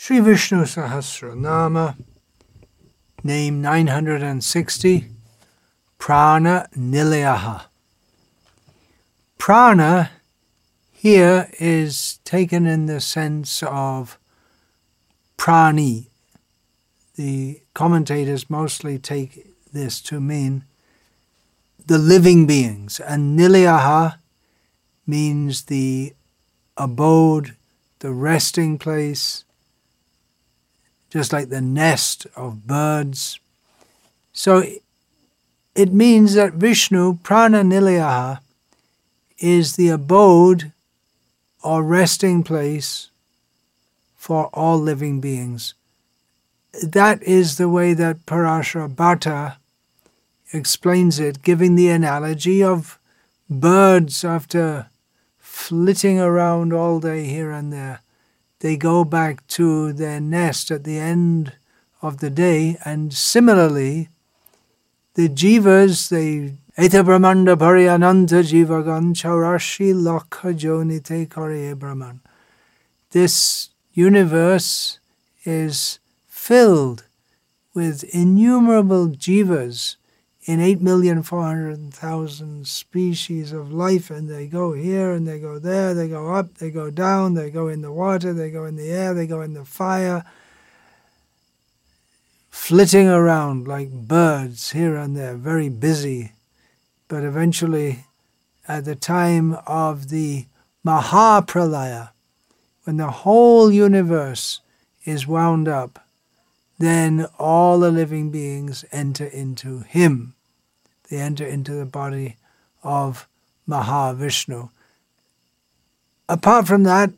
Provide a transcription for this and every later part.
Sri Vishnu Sahasranama, name 960, Prana Nilayaha. Prana here is taken in the sense of prani. The commentators mostly take this to mean the living beings, and Nilayaha means the abode, the resting place, just like the nest of birds. So it means that Vishnu, Prana Nilayaha, is the abode or resting place for all living beings. That is the way that Parashara Bhatta explains it, giving the analogy of birds after flitting around all day here and there. They go back to their nest at the end of the day, and similarly, the jivas, they Eta Brahmanda Pariyananta Jivagan Chaurashi Lakha Jonite Kare Brahman. This universe is filled with innumerable jivas in 8,400,000 species of life, and they go here and they go there, they go up, they go down, they go in the water, they go in the air, they go in the fire, flitting around like birds here and there, very busy. But eventually, at the time of the Mahapralaya, when the whole universe is wound up, then all the living beings enter into him. They enter into the body of Mahavishnu. Apart from that,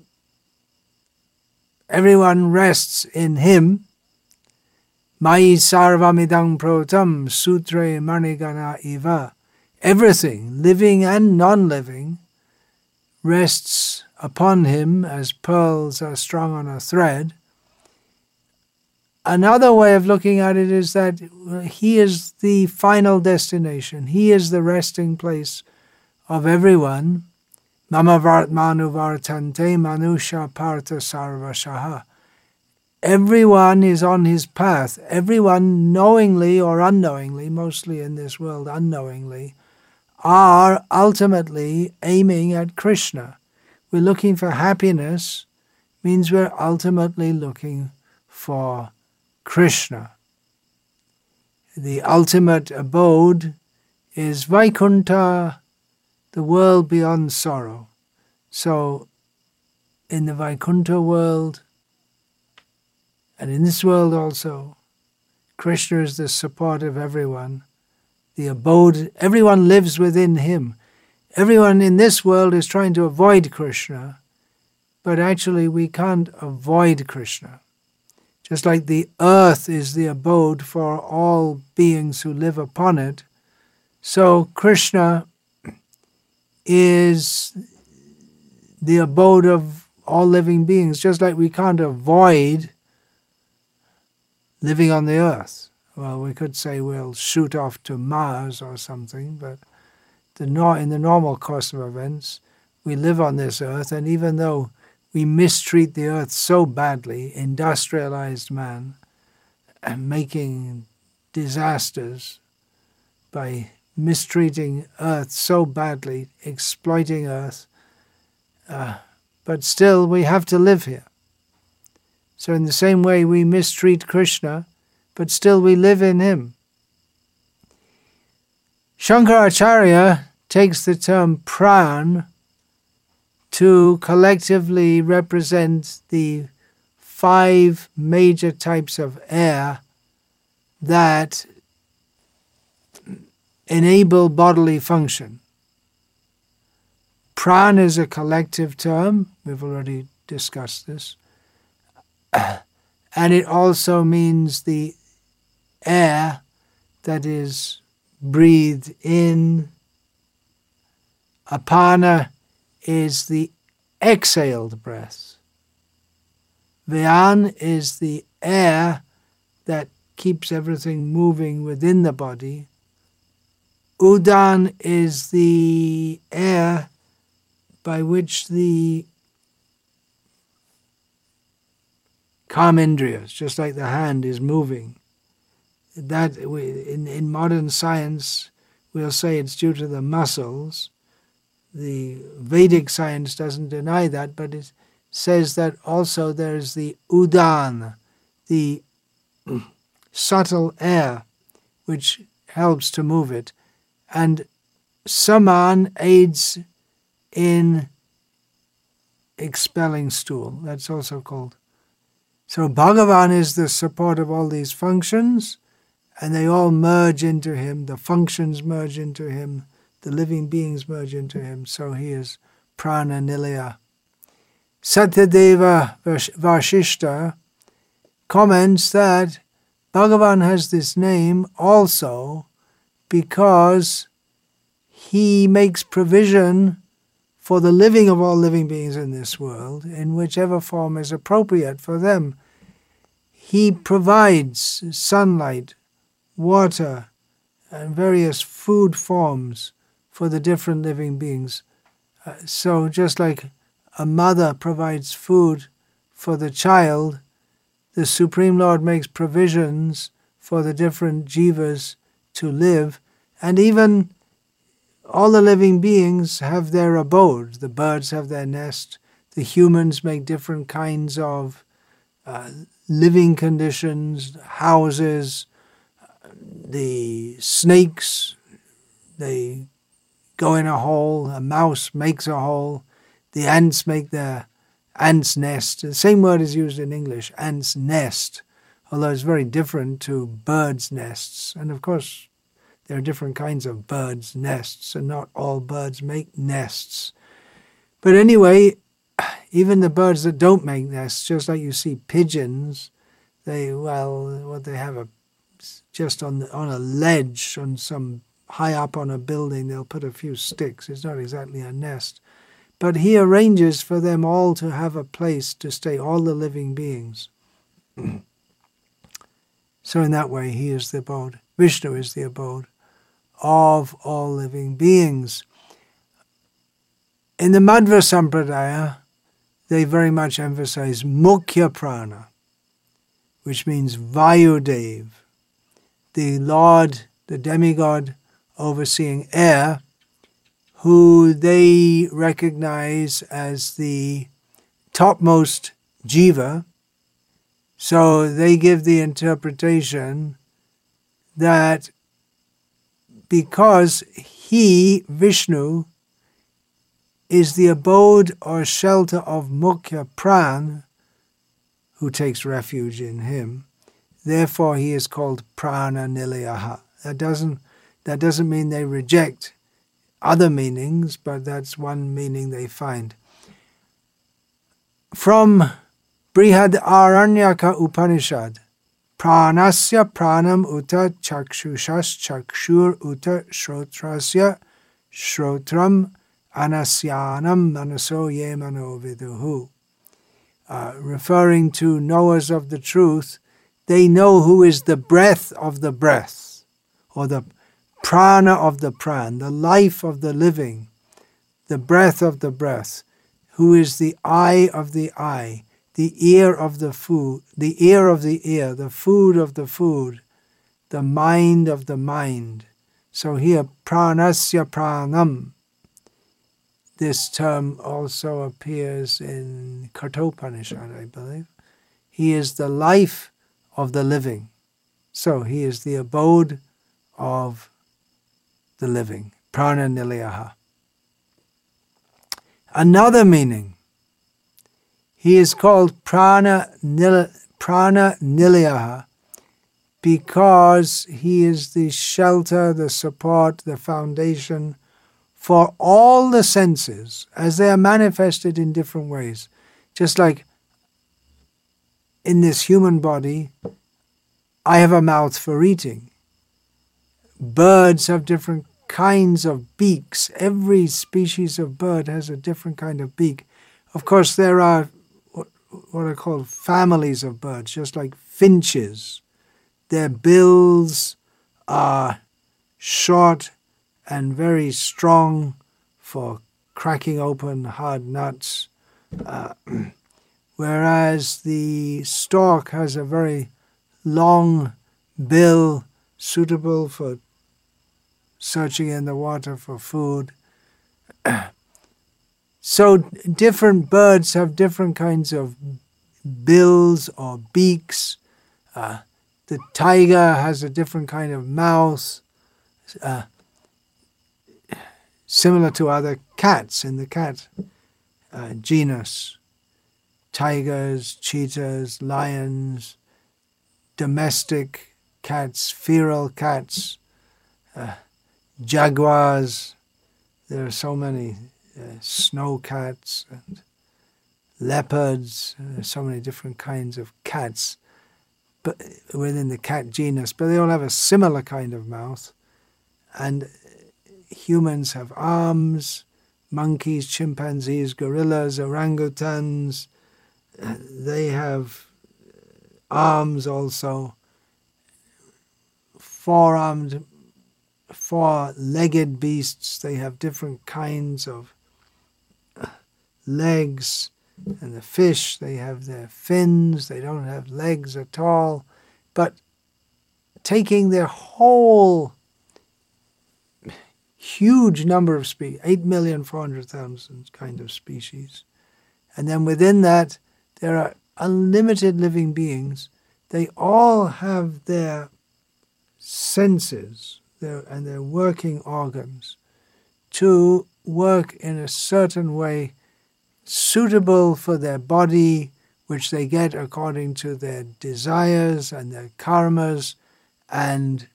everyone rests in him. Mai sarvamidang protam sutre manigana iva. Everything, living and non-living, rests upon him as pearls are strung on a thread. Another way of looking at it is that he is the final destination. He is the resting place of everyone. Mama vartmanu vartante manusha partha sarvashaha. Everyone is on his path. Everyone, knowingly or unknowingly, mostly in this world unknowingly, are ultimately aiming at Krishna. We're looking for happiness, means we're ultimately looking for Krishna. The ultimate abode is Vaikuntha, the world beyond sorrow. So, in the Vaikuntha world, and in this world also, Krishna is the support of everyone. The abode, everyone lives within him. Everyone in this world is trying to avoid Krishna, but actually we can't avoid Krishna. Just like the earth is the abode for all beings who live upon it, so Krishna is the abode of all living beings, just like we can't avoid living on the earth. Well, we could say we'll shoot off to Mars or something, but in the normal course of events, we live on this earth, and even though we mistreat the earth so badly, industrialized man, and making disasters by mistreating earth so badly, exploiting earth, but still we have to live here. So in the same way we mistreat Krishna, but still we live in him. Shankaracharya takes the term pran to collectively represent the 5 major types of air that enable bodily function. Pran is a collective term, we've already discussed this, and it also means the air that is breathed in. Apana is the exhaled breath. Vyan is the air that keeps everything moving within the body. Udan is the air by which the Kamendriyas, just like the hand is moving. That in modern science, we'll say it's due to the muscles. The Vedic science doesn't deny that, but it says that also there's the udan, the subtle air, which helps to move it. And saman aids in expelling stool. That's also called. So Bhagavan is the support of all these functions, and they all merge into him. The functions merge into him. The living beings merge into him. So he is Prana Nilaya. Satyadeva Vashishta comments that Bhagavan has this name also because he makes provision for the living of all living beings in this world in whichever form is appropriate for them. He provides sunlight, water, and various food forms for the different living beings. So just like a mother provides food for the child, the Supreme Lord makes provisions for the different jivas to live, and even all the living beings have their abode. The birds have their nest. The humans make different kinds of living conditions, houses. The snakes, they go in a hole. A mouse makes a hole. The ants make their ants' nest. The same word is used in English, ants' nest, although it's very different to birds' nests. And of course, there are different kinds of birds' nests, and not all birds make nests. But anyway, even the birds that don't make nests, just like you see pigeons, they have just on a ledge, on some high up on a building, they'll put a few sticks. It's not exactly a nest. But he arranges for them all to have a place to stay, all the living beings. So in that way, he is the abode. Vishnu is the abode of all living beings. In the Madhva Sampradaya, they very much emphasize Mukhya Prana, which means Vayudev, the Lord, the demigod overseeing air, who they recognize as the topmost jiva. So they give the interpretation that because he, Vishnu, is the abode or shelter of Mukhya Pran, who takes refuge in him, therefore he is called Prana Nilayaha. That doesn't mean they reject other meanings, but that's one meaning they find. From Brihad Aranyaka Upanishad, Pranasya pranam uta chakshushas chakshur uta shrotrasya shrotram anasyanam manaso ye mano viduhu. Referring to knowers of the truth, they know who is the breath of the breath, or the prana of the pran, the life of the living, the breath of the breath, who is the eye of the eye, the ear of the food, the ear of the ear, the food of the food, the mind of the mind. So here, pranasya pranam. This term also appears in Kathopanishad, I believe. He is the life of the living. So he is the abode of the living. Prana Nilayaha. Another meaning, he is called Prana Nilayaha because he is the shelter, the support, the foundation for all the senses as they are manifested in different ways. Just like in this human body, I have a mouth for eating. Birds have different kinds of beaks. Every species of bird has a different kind of beak. Of course, there are what are called families of birds, just like finches. Their bills are short and very strong for cracking open hard nuts, whereas the stork has a very long bill suitable for searching in the water for food. So different birds have different kinds of bills or beaks. The tiger has a different kind of mouth, similar to other cats in the cat genus. Tigers, cheetahs, lions, domestic cats, feral cats, jaguars. There are so many snow cats and leopards. There's so many different kinds of cats but within the cat genus, but they all have a similar kind of mouth. And humans have arms, monkeys, chimpanzees, gorillas, orangutans, they have arms also, four-armed, four-legged beasts. They have different kinds of legs. And the fish, they have their fins, they don't have legs at all. But taking their whole huge number of species, 8,400,000 kind of species, and then within that there are unlimited living beings, they all have their senses and their working organs to work in a certain way suitable for their body, which they get according to their desires and their karmas, and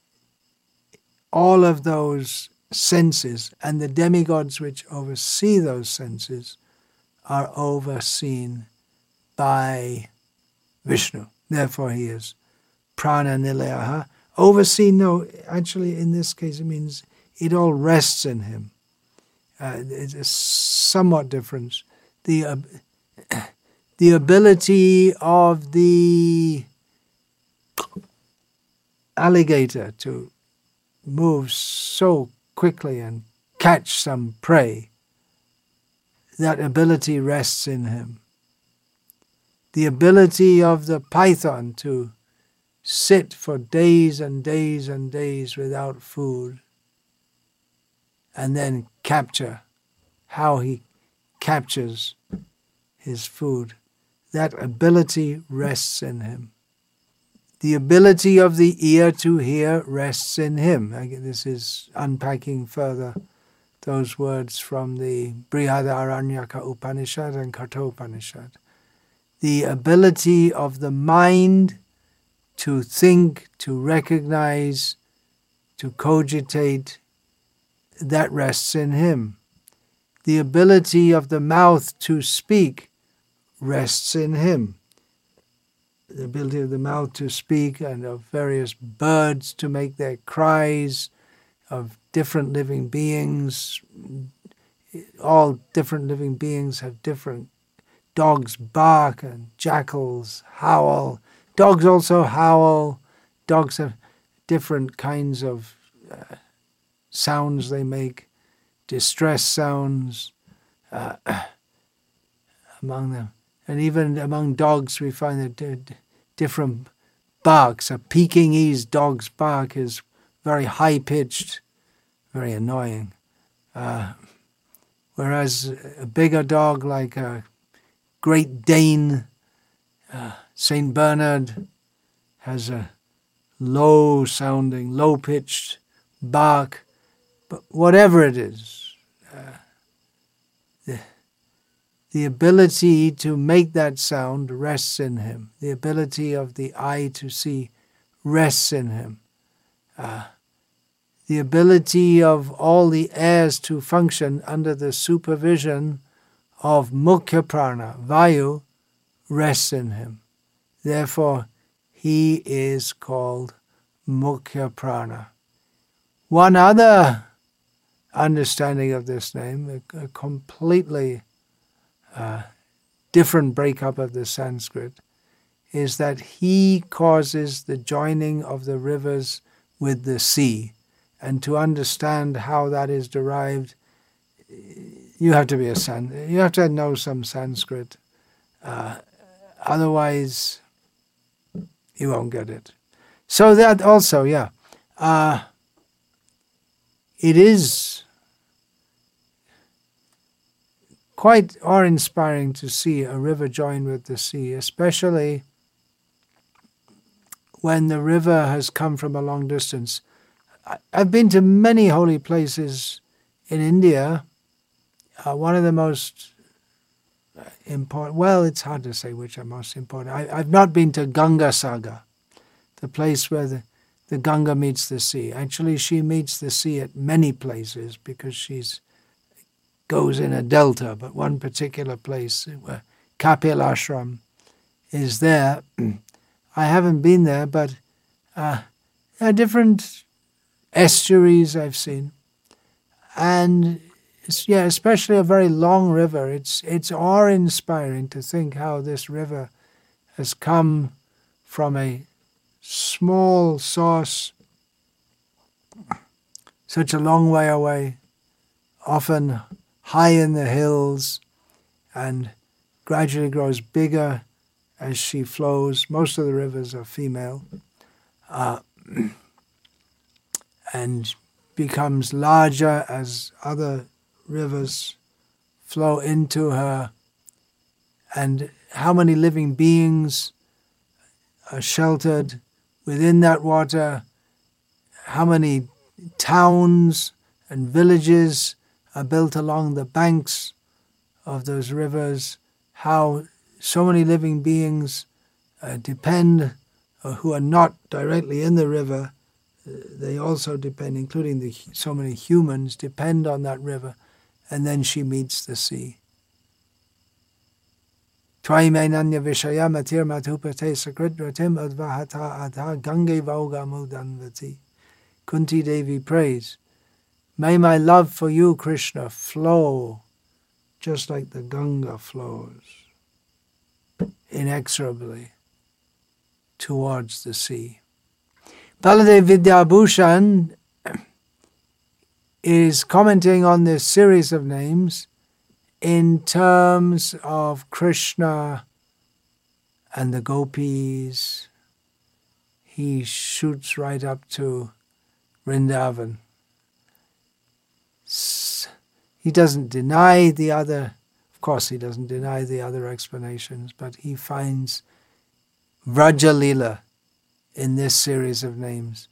all of those senses and the demigods which oversee those senses are overseen by Vishnu. Therefore he is prana nilayaha. Overseen, no, actually in this case it means it all rests in him. It's a somewhat different. The ability of the alligator to move so quickly and catch some prey, that ability rests in him. The ability of the python to sit for days and days and days without food, and then capture, how he captures his food. That ability rests in him. The ability of the ear to hear rests in him. This is unpacking further those words from the Brihadaranyaka Upanishad and Kathopanishad. The ability of the mind to think, to recognize, to cogitate, that rests in him. The ability of the mouth to speak rests in him. The ability of the mouth to speak and of various birds to make their cries, of different living beings. All different living beings have different. Dogs bark and jackals howl. Dogs also howl. Dogs have different kinds of sounds they make, distress sounds among them. And even among dogs we find that different barks. A Pekingese dog's bark is very high-pitched, very annoying. Whereas a bigger dog like a Great Dane, St. Bernard, has a low-sounding, low-pitched bark. But whatever it is, the ability to make that sound rests in him. The ability of the eye to see rests in him. The ability of all the airs to function under the supervision of Mukhya Prana, Vayu, rests in him. Therefore, he is called Mukhya Prana. One other understanding of this name, a completely different breakup of the Sanskrit, is that he causes the joining of the rivers with the sea. And to understand how that is derived, you have to know some Sanskrit. Otherwise, you won't get it. So that also, it is quite awe-inspiring to see a river join with the sea, especially when the river has come from a long distance. I've been to many holy places in India. One of the most important, well, it's hard to say which are most important. I've not been to Ganga Sagar, the place where the Ganga meets the sea. Actually, she meets the sea at many places because she's goes in a delta, but one particular place where Kapil Ashram is there. I haven't been there, but there are different estuaries I've seen. And especially a very long river. It's awe-inspiring to think how this river has come from a small source such a long way away, often high in the hills, and gradually grows bigger as she flows. Most of the rivers are female, and becomes larger as other rivers flow into her. And how many living beings are sheltered within that water, how many towns and villages are built along the banks of those rivers, how so many living beings depend, or who are not directly in the river, they also depend, including so many humans, depend on that river, and then she meets the sea. Tvaimeinanya vishaya matir matupate sakrit ratim advahata adha gange vaugamudanvati. Kunti Devi prays, may my love for you, Krishna, flow just like the Ganga flows, inexorably towards the sea. Baladev Vidyabhushan is commenting on this series of names in terms of Krishna and the gopis. He shoots right up to Vrindavan. He doesn't deny the other, of course he doesn't deny the other explanations, but he finds Vraja-lila in this series of names.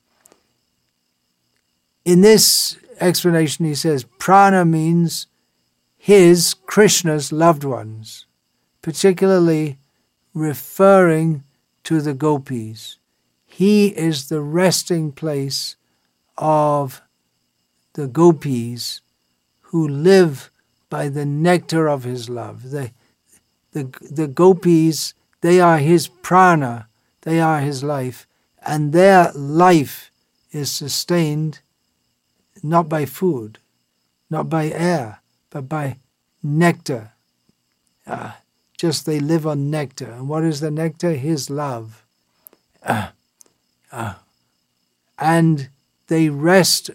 In this explanation he says, prana means his, Krishna's loved ones, particularly referring to the gopis. He is the resting place of the gopis who live by the nectar of his love. The gopis, they are his prana, they are his life, and their life is sustained not by food, not by air, but by nectar. Just they live on nectar. And what is the nectar? His love. And they rest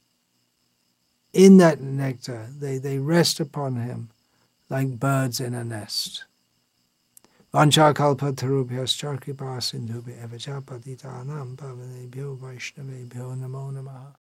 in that nectar. They rest upon him like birds in a nest. Vanchakalpatarubhyascha kripa sindhubhya eva cha patitanam pavanebhyo vaishnavebhyo namo namaha.